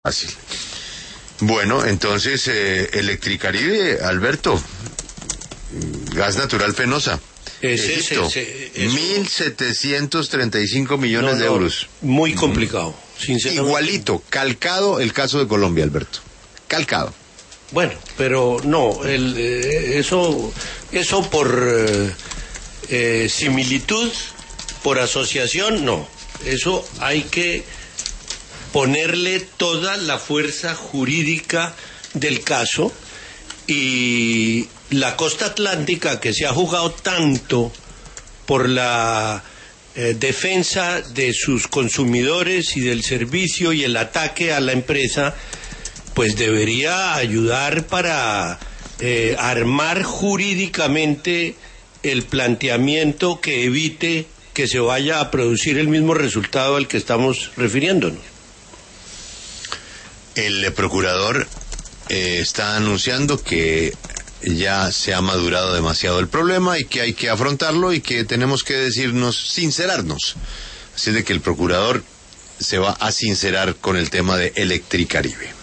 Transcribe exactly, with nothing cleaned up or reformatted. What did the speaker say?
Fácil. Bueno, entonces, eh, Electricaribe, Alberto, gas natural Fenosa. Ese, ese, ese, mil setecientos treinta y cinco millones no, no, de euros. Muy complicado, mm. sinceramente. Igualito, calcado el caso de Colombia, Alberto. Calcado. Bueno, pero no, el, eh, eso, eso por eh, eh, similitud, por asociación, no. Eso hay que ponerle toda la fuerza jurídica del caso, y la costa atlántica, que se ha jugado tanto por la eh, defensa de sus consumidores y del servicio y el ataque a la empresa, pues debería ayudar para eh, armar jurídicamente el planteamiento que evite que se vaya a producir el mismo resultado al que estamos refiriéndonos. El procurador eh, está anunciando que ya se ha madurado demasiado el problema y que hay que afrontarlo y que tenemos que decirnos, sincerarnos. Así de que el procurador se va a sincerar con el tema de Electricaribe.